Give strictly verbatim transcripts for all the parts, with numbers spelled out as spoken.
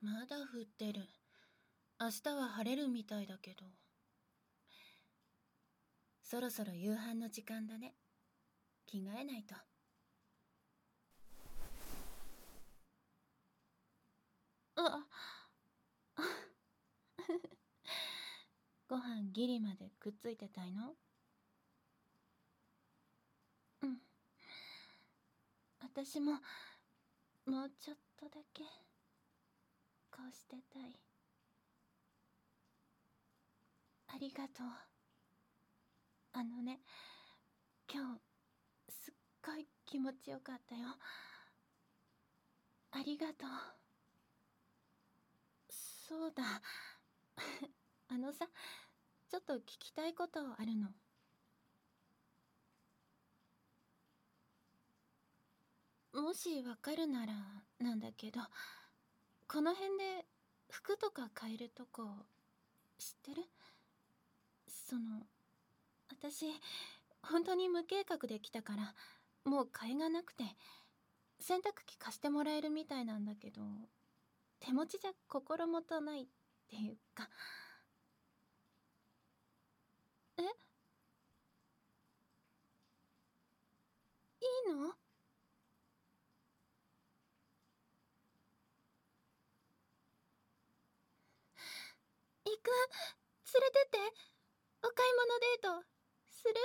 まだ降ってる。明日は晴れるみたいだけど。そろそろ夕飯の時間だね。着替えないと。あご飯ギリまでくっついてたいの？うん。私ももうちょっとだけこうしてたい。ありがとう。あのね、今日すっごい気持ちよかったよ。ありがとう。そうだ。あのさ、ちょっと聞きたいことあるの。もしわかるならなんだけど、この辺で服とか買えるとこ知ってる？その、私本当に無計画で来たからもう替えがなくて、洗濯機貸してもらえるみたいなんだけど、手持ちじゃ心もとないっていうか。え？いいの？行く？連れてって。お買い物デートする？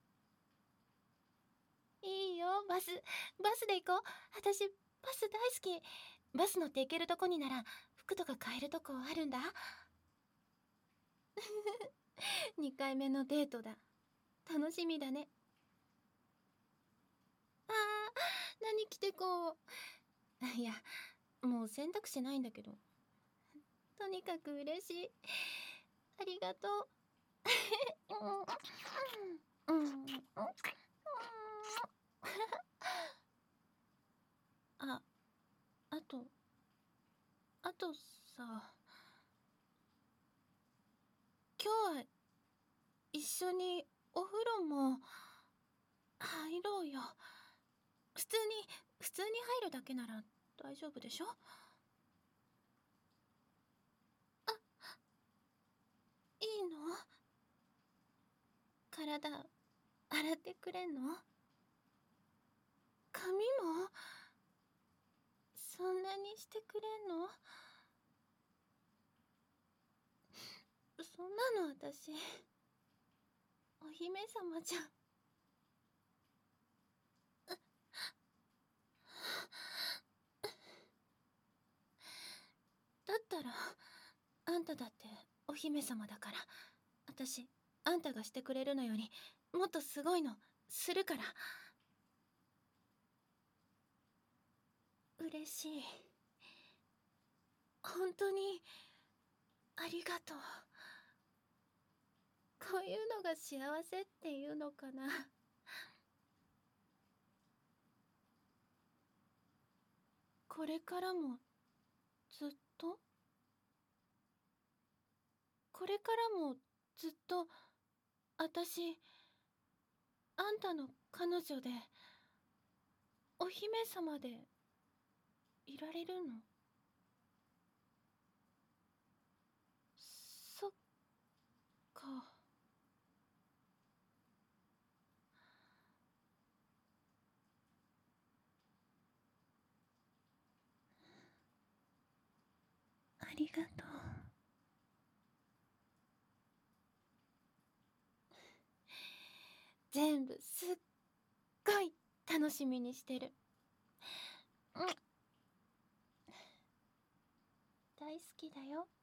いいよ、バスバスで行こう。私バス大好き。バス乗って行けるとこになら服とか買えるとこあるんだ。にかいめのデートだ。楽しみだね。あー、何着てこう。いや、もう選択肢ないんだけど。とにかく嬉しい。ありがとう。うんうんうん。あ、あとあとさ、今日は一緒にお風呂も入ろうよ。普通に普通に入るだけなら大丈夫でしょ？あ、いいの？体洗ってくれんの？髪もそんなにしてくれんの？そんなの私お姫様じゃん。だったらあんただってお姫様だから、私あんたがしてくれるのよりもっとすごいのするから。嬉しい。本当にありがとう。こういうのが幸せっていうのかな。これからもずっとこれからもずっと私あんたの彼女でお姫様でいられるの？そっか。ありがとう。全部すっごい楽しみにしてる。うん、大好きだよ。